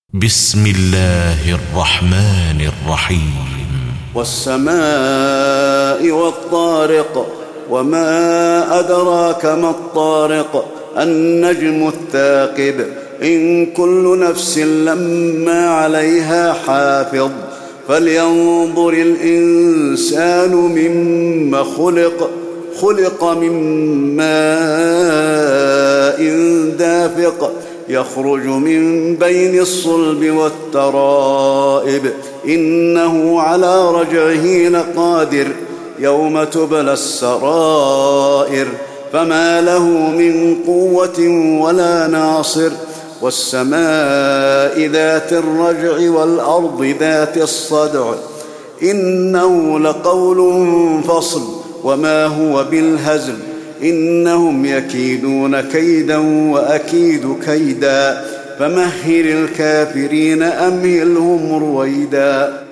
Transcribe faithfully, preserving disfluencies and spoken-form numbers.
بسم الله الرحمن الرحيم. والسماء والطارق، وما أدراك ما الطارق، النجم الثاقب، إن كل نفس لما عليها حافظ. فلينظر الإنسان مما خلق خلق من ماء دافق، يخرج من بين الصلب والترائب، إنه على رجعه لقادر، يوم تبلى السرائر، فما له من قوة ولا ناصر. والسماء ذات الرجع والأرض ذات الصدع، إنه لقول فصل وما هو بالهزل، إنهم يكيدون كيدا وأكيد كيدا، فمهل الكافرين أمهلهم رويدا.